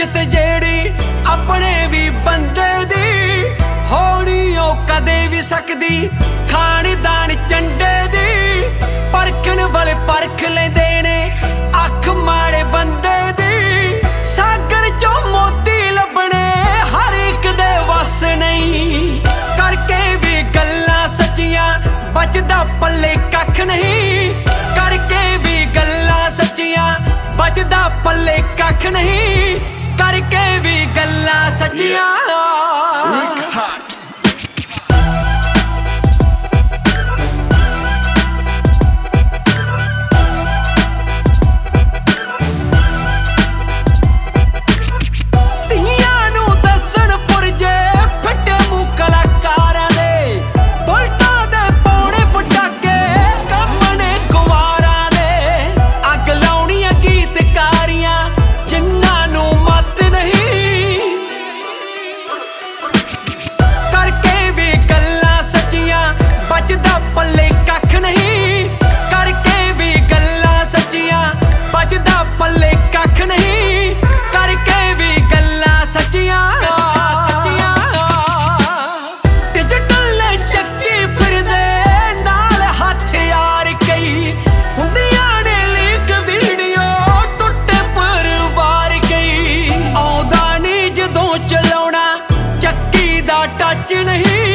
ਇੱਜ਼ਤ ਜਿਹੜੀ ਆਪਣੇ ਵੀ ਬੰਦੇ ਦੀ ਹੋਣੀ ਉਹ ਕਦੇ ਵੀ ਸਕਦੀ ਖਾਨਦਾਨ ਚੰਡੇ ਦੀ। ਪਰਖਣ ਵਾਲੇ ਪਰਖ ਲੈਂਦੇ ਨੇ ਅੱਖ ਮਾੜੇ ਬੰਦੇ ਦੀ। ਸਾਗਰ ਚੋਂ ਮੋਤੀ ਲੱਭਣੇ ਹਰ ਇੱਕ ਦੇ ਵੱਸ ਨਹੀਂ। ਕਰਕੇ ਵੀ ਗੱਲਾਂ ਸੱਚੀਆਂ ਬਚਦਾ ਪੱਲੇ ਕੱਖ ਨਹੀਂ। ਕਰਕੇ ਵੀ ਗੱਲਾਂ ਸੱਚੀਆਂ ਬਚਦਾ ਪੱਲੇ ਕੱਖ ਨਹੀਂ। ਕਰਕੇ ਵੀ ਗੱਲਾਂ ਸੱਚੀਆਂ। टच नहीं